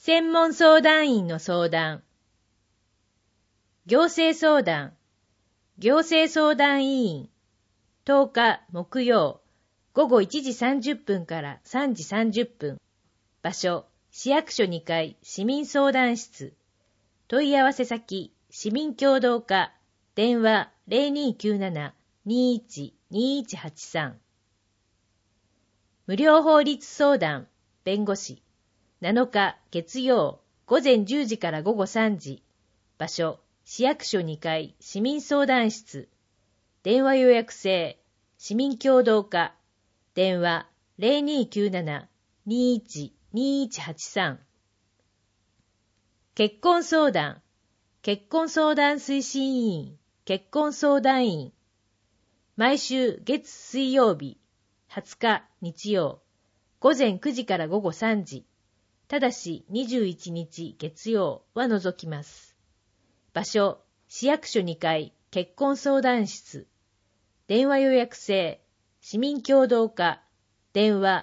専門相談員の相談。行政相談。行政相談委員。10日木曜午後1時30分から3時30分。場所、市役所2階市民相談室。問い合わせ先、市民協働課。電話 0297-21-2183。無料法律相談、弁護士。7日月曜午前10時から午後3時。場所、市役所2階市民相談室。電話予約制、市民協働課。電話 0297-21-2183。結婚相談、結婚相談推進委員、結婚相談員。毎週月水曜日、20日日曜、午前9時から午後3時。ただし21日月曜は除きます。場所、市役所2階結婚相談室。電話予約制、市民協働課。電話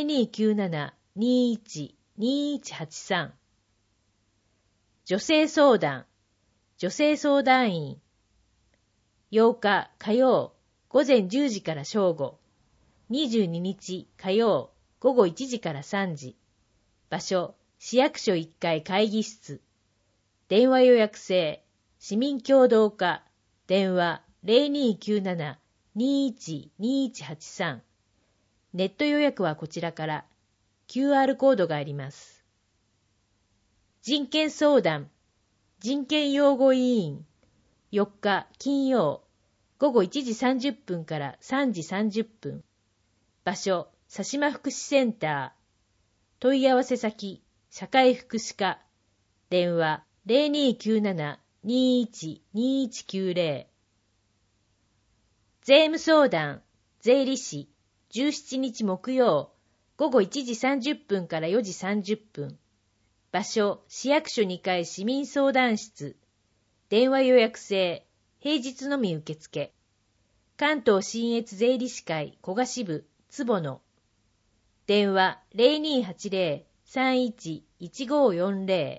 0297-21-2183。女性相談、女性相談員。8日火曜午前10時から正午。22日火曜午後1時から3時。場所、市役所1階会議室。電話予約制、市民協働課。電話 0297-21-2183。ネット予約はこちらから。QR コードがあります。人権相談、人権擁護委員。4日金曜午後1時30分から3時30分。場所、佐島福祉センター。問い合わせ先、社会福祉課。電話 0297-21-2190。税務相談、税理士。17日木曜午後1時30分から4時30分。場所、市役所2階市民相談室。電話予約制、平日のみ受付。関東信越税理士会古賀支部坪野。電話 0280-31-1540。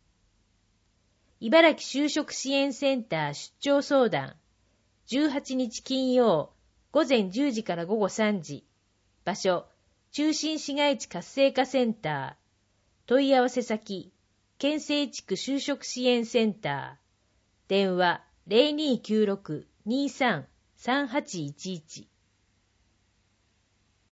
茨城就職支援センター出張相談。18日金曜午前10時から午後3時。場所、中心市街地活性化センター。問い合わせ先、県西地区就職支援センター。電話 0296-23-3811。